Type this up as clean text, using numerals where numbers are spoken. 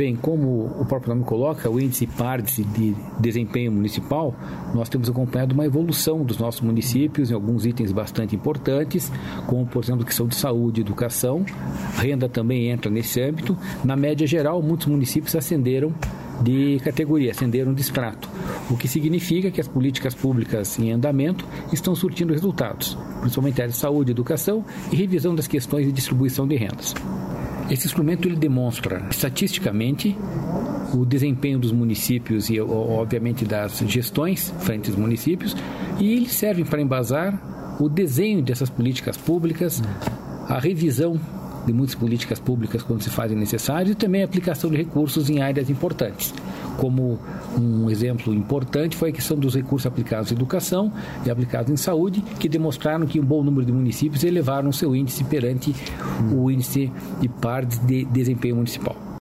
Bem, como o próprio nome coloca, o índice PARDS de desempenho municipal, nós temos acompanhado uma evolução dos nossos municípios em alguns itens bastante importantes, como, por exemplo, a questão de saúde e educação. A renda também entra nesse âmbito. Na média geral, muitos municípios ascenderam de categoria, ascenderam de extrato, o que significa que as políticas públicas em andamento estão surtindo resultados, principalmente na área de saúde, educação e revisão das questões de distribuição de rendas. Esse instrumento ele demonstra estatisticamente o desempenho dos municípios e, obviamente, das gestões frente aos municípios, e eles servem para embasar o desenho dessas políticas públicas, a revisão de muitas políticas públicas quando se fazem necessárias e também a aplicação de recursos em áreas importantes. Como um exemplo importante foi a questão dos recursos aplicados em educação e aplicados em saúde, que demonstraram que um bom número de municípios elevaram seu índice perante o índice de PARDS de desempenho municipal.